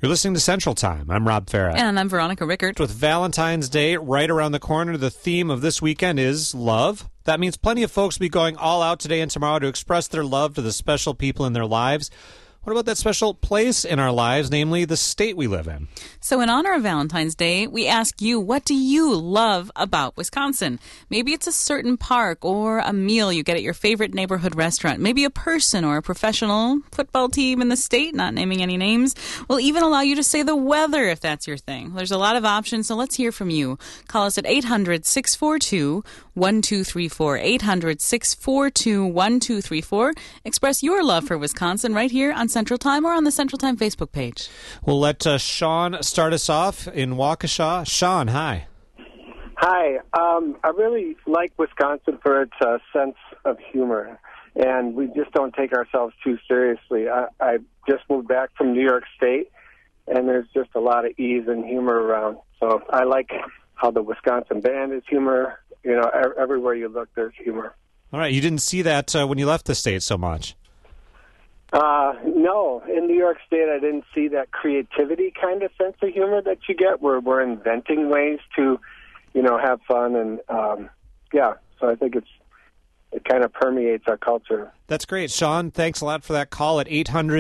You're listening to Central Time. I'm Rob Farah. And I'm Veronica Rickert. With Valentine's Day right around the corner, the theme of this weekend is love. That means plenty of folks will be going all out today and tomorrow to express their love to the special people in their lives. What about that special place in our lives, namely the state we live in? So in honor of Valentine's Day, we ask you, what do you love about Wisconsin? Maybe it's a certain park or a meal you get at your favorite neighborhood restaurant. Maybe a person or a professional football team in the state, not naming any names. We'll even allow you to say the weather if that's your thing. There's a lot of options, so let's hear from you. Call us at 800-642-1234, 800-642-1234. Express your love for Wisconsin right here on Central Time or on the Central Time Facebook page. We'll let Sean start us off in Waukesha. Sean, hi. Hi. I really like Wisconsin for its sense of humor, and we just don't take ourselves too seriously. I just moved back from New York State, and there's just a lot of ease and humor around. So I like how the Wisconsin band is humor. You know, everywhere you look, there's humor. All right. You didn't see that when you left the state so much. No, in New York State, I didn't see that creativity kind of sense of humor that you get, where we're inventing ways to, have fun, and so I think it kind of permeates our culture. That's great, Sean. Thanks a lot for that call at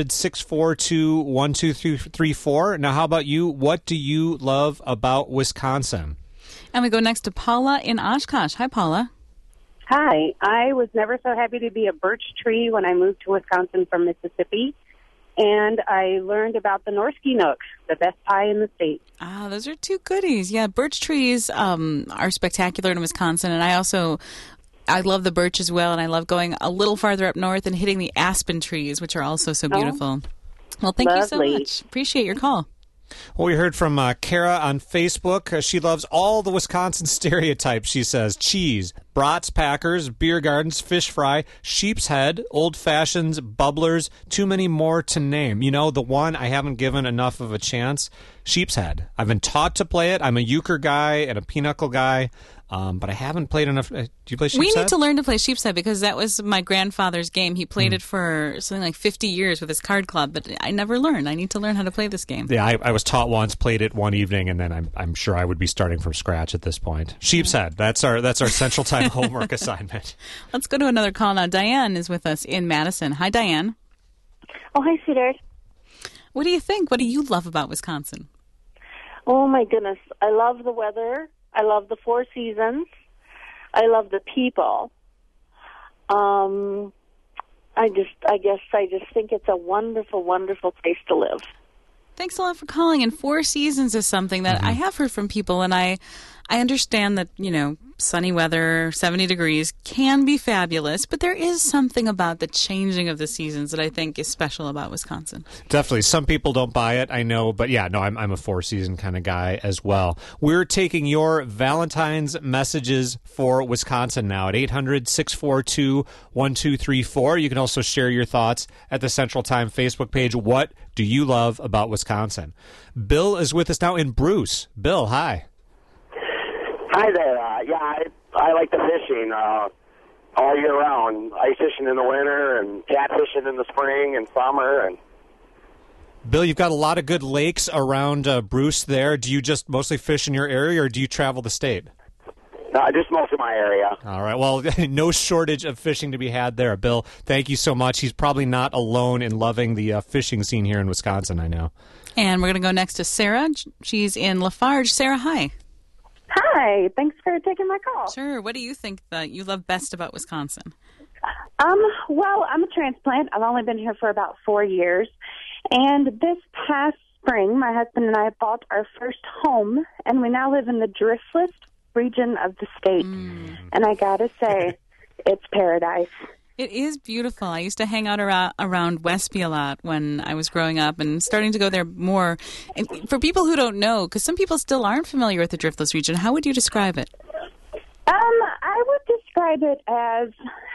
800-642-1234. Now, how about you? What do you love about Wisconsin? And we go next to Paula in Oshkosh. Hi, Paula. Hi. I was never so happy to be a birch tree when I moved to Wisconsin from Mississippi, and I learned about the Norsky Nook, the best pie in the state. Ah, those are two goodies. Yeah, birch trees are spectacular in Wisconsin, and I love the birch as well, and I love going a little farther up north and hitting the aspen trees, which are also so beautiful. Well, thank you so much. Appreciate your call. Well, we heard from Kara on Facebook. She loves all the Wisconsin stereotypes, she says. Cheese, brats, Packers, beer gardens, fish fry, sheep's head, old fashions, bubblers, too many more to name. You know, the one I haven't given enough of a chance, sheep's head. I've been taught to play it. I'm a euchre guy and a pinochle guy, but I haven't played enough. Do you play sheep's head? We need to learn to play sheep's head because that was my grandfather's game. He played it for something like 50 years with his card club, but I never learned. I need to learn how to play this game. Yeah, I was taught once, played it one evening, and then I'm sure I would be starting from scratch at this point. Sheep's head. That's our Central Time homework assignment. Let's go to another call now. Diane is with us in Madison. Hi, Diane. Oh, hi, sweetheart. What do you think? What do you love about Wisconsin? Oh, my goodness. I love the weather. I love the four seasons. I love the people. I guess I just think it's a wonderful, wonderful place to live. Thanks a lot for calling. And four seasons is something that I have heard from people, and I understand that, sunny weather, 70 degrees can be fabulous, but there is something about the changing of the seasons that I think is special about Wisconsin. Definitely. Some people don't buy it, I know, but I'm a four-season kind of guy as well. We're taking your Valentine's messages for Wisconsin now at 800-642-1234. You can also share your thoughts at the Central Time Facebook page. What do you love about Wisconsin? Bill is with us now in Bruce. Bill, hi. Hi there. I like the fishing all year round. Ice fishing in the winter and catfishing in the spring and summer. And Bill, you've got a lot of good lakes around Bruce there. Do you just mostly fish in your area, or do you travel the state? Just most of my area. All right. Well, no shortage of fishing to be had there. Bill, thank you so much. He's probably not alone in loving the fishing scene here in Wisconsin, I know. And we're going to go next to Sarah. She's in Lafarge. Sarah, hi. Hi, thanks for taking my call. Sure. What do you think that you love best about Wisconsin? Well, I'm a transplant. I've only been here for about 4 years. And this past spring, my husband and I bought our first home, and we now live in the Driftless region of the state. And I got to say, it's paradise. It is beautiful. I used to hang out around Westby a lot when I was growing up and starting to go there more. And for people who don't know, because some people still aren't familiar with the Driftless region, how would you describe it? I would describe it as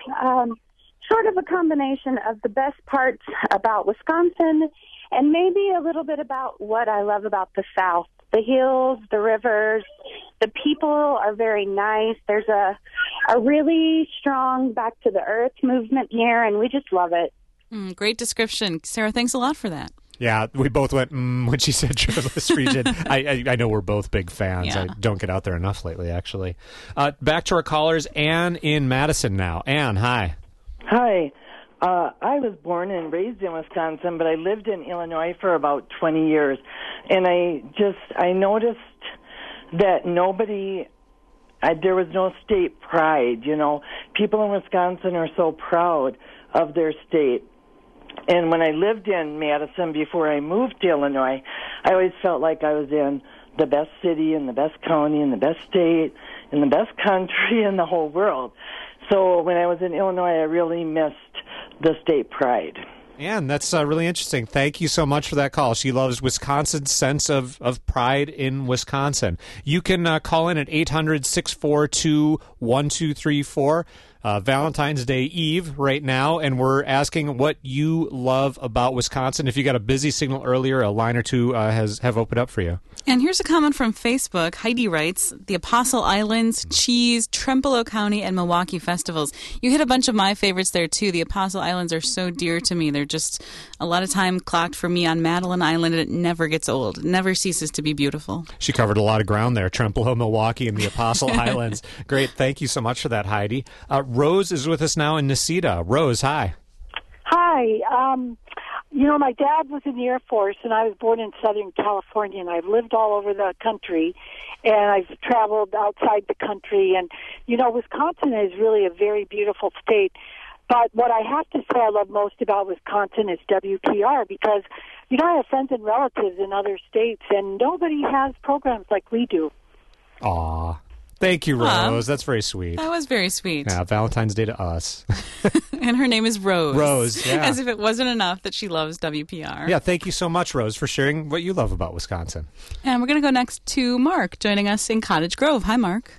sort of a combination of the best parts about Wisconsin and maybe a little bit about what I love about the South. The hills, the rivers, the people are very nice. There's a really strong back to the earth movement here, and we just love it. Great description. Sarah, thanks a lot for that. Yeah, we both went when she said Driftless Region. I know we're both big fans. Yeah. I don't get out there enough lately, actually. Back to our callers. Ann in Madison now. Ann, hi. Hi. I was born and raised in Wisconsin, but I lived in Illinois for about 20 years. And I noticed that there was no state pride, you know. People in Wisconsin are so proud of their state. And when I lived in Madison before I moved to Illinois, I always felt like I was in the best city and the best county and the best state and the best country in the whole world. So when I was in Illinois, I really missed the state pride. Ann, that's really interesting. Thank you so much for that call. She loves Wisconsin's sense of pride in Wisconsin. You can call in at 800-642-1234. Valentine's Day Eve right now, and we're asking what you love about Wisconsin. If you got a busy signal earlier, a line or two have opened up for you. And here's a comment from Facebook. Heidi writes, the Apostle Islands, cheese, Trempealeau County, and Milwaukee festivals. You hit a bunch of my favorites there, too. The Apostle Islands are so dear to me. They're just a lot of time clocked for me on Madeline Island, and it never gets old. It never ceases to be beautiful. She covered a lot of ground there. Trempealeau, Milwaukee, and the Apostle Islands. Great. Thank you so much for that, Heidi. Rose is with us now in Necedah. Rose, hi. Hi. My dad was in the Air Force, and I was born in Southern California, and I've lived all over the country, and I've traveled outside the country. And, Wisconsin is really a very beautiful state. But what I have to say I love most about Wisconsin is WPR, because, I have friends and relatives in other states, and nobody has programs like we do. Aw. Thank you, Rose. That's very sweet. That was very sweet. Yeah, Valentine's Day to us. And her name is Rose. Rose, yeah. As if it wasn't enough that she loves WPR. Yeah, thank you so much, Rose, for sharing what you love about Wisconsin. And we're going to go next to Mark, joining us in Cottage Grove. Hi, Mark.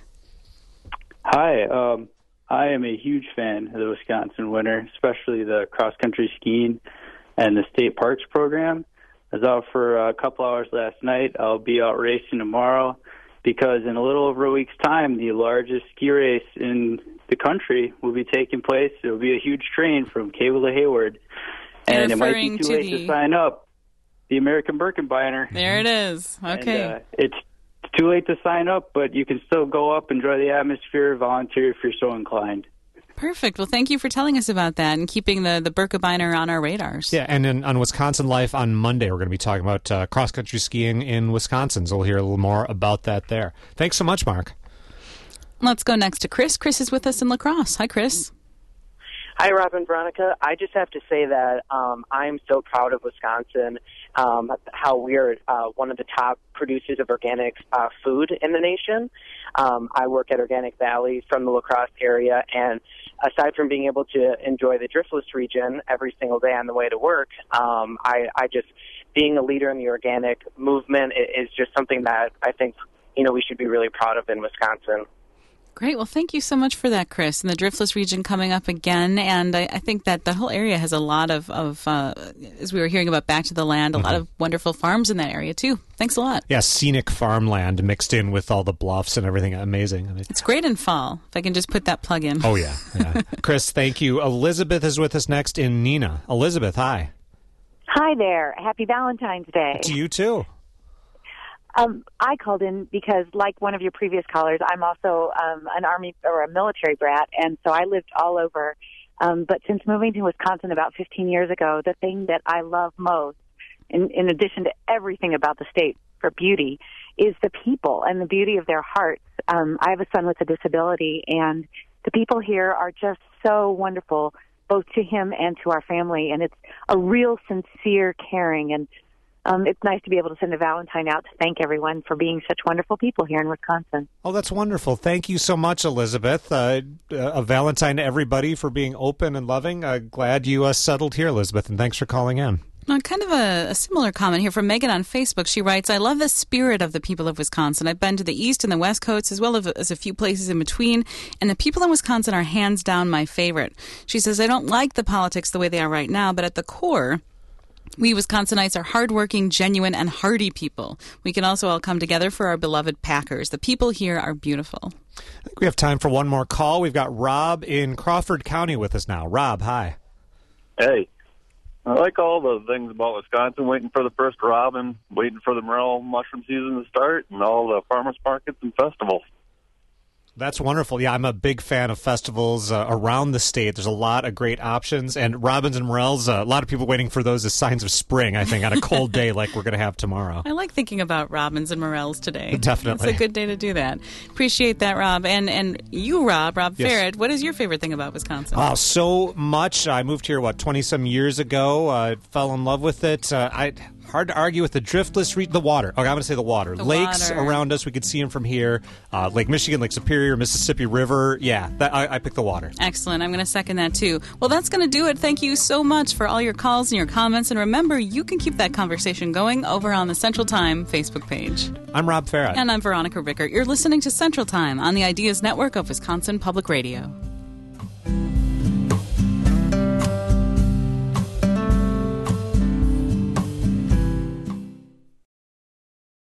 Hi. I am a huge fan of the Wisconsin winter, especially the cross-country skiing and the state parks program. I was out for a couple hours last night. I'll be out racing tomorrow, because in a little over a week's time, the largest ski race in the country will be taking place. It will be a huge train from Cable to Hayward. And it might be too late to sign up. The American Birkenbeiner. There it is. Okay. And, it's too late to sign up, but you can still go up, enjoy the atmosphere, volunteer if you're so inclined. Perfect. Well, thank you for telling us about that and keeping the Birkebeiner on our radars. Yeah, and on Wisconsin Life on Monday, we're going to be talking about cross-country skiing in Wisconsin, so we'll hear a little more about that there. Thanks so much, Mark. Let's go next to Chris. Chris is with us in La Crosse. Hi, Chris. Hi, Rob and Veronica. I just have to say that I'm so proud of Wisconsin, how we're one of the top producers of organic food in the nation. I work at Organic Valley from the La Crosse area, and aside from being able to enjoy the Driftless region every single day on the way to work, I just, being a leader in the organic movement is just something that I think, we should be really proud of in Wisconsin. Great. Well, thank you so much for that, Chris. And the Driftless region coming up again. And I think that the whole area has a lot of as we were hearing about Back to the Land, a lot of wonderful farms in that area, too. Thanks a lot. Yeah, scenic farmland mixed in with all the bluffs and everything. Amazing. It's great in fall, if I can just put that plug in. Oh, yeah. Chris, thank you. Elizabeth is with us next in Neenah. Elizabeth, hi. Hi there. Happy Valentine's Day. To you, too. I called in because, like one of your previous callers, I'm also an Army or a military brat, and so I lived all over. But since moving to Wisconsin about 15 years ago, the thing that I love most, in addition to everything about the state for beauty, is the people and the beauty of their hearts. I have a son with a disability, and the people here are just so wonderful, both to him and to our family, and it's a real sincere caring, and it's nice to be able to send a Valentine out to thank everyone for being such wonderful people here in Wisconsin. Oh, that's wonderful. Thank you so much, Elizabeth. A Valentine to everybody for being open and loving. Glad you settled here, Elizabeth, and thanks for calling in. Kind of a similar comment here from Megan on Facebook. She writes, I love the spirit of the people of Wisconsin. I've been to the East and the West Coasts as well as a few places in between, and the people in Wisconsin are hands down my favorite. She says, I don't like the politics the way they are right now, but at the core, we Wisconsinites are hardworking, genuine, and hardy people. We can also all come together for our beloved Packers. The people here are beautiful. I think we have time for one more call. We've got Rob in Crawford County with us now. Rob, hi. Hey. I like all the things about Wisconsin, waiting for the first robin, waiting for the morel mushroom season to start, and all the farmers markets and festivals. That's wonderful. Yeah, I'm a big fan of festivals around the state. There's a lot of great options. And robins and morels, a lot of people waiting for those as signs of spring, I think, on a cold day like we're going to have tomorrow. I like thinking about robins and morels today. Definitely. It's a good day to do that. Appreciate that, Rob. And you, Rob Yes. Farrett, what is your favorite thing about Wisconsin? Oh, so much. I moved here, 20-some years ago. I fell in love with it. Hard to argue with the driftless the water. Okay, I'm going to say the water. The Lakes water. around us, we could see them from here. Lake Michigan, Lake Superior, Mississippi River. Yeah, I picked the water. Excellent. I'm going to second that, too. Well, that's going to do it. Thank you so much for all your calls and your comments. And remember, you can keep that conversation going over on the Central Time Facebook page. I'm Rob Farrett. And I'm Veronica Rickert. You're listening to Central Time on the Ideas Network of Wisconsin Public Radio.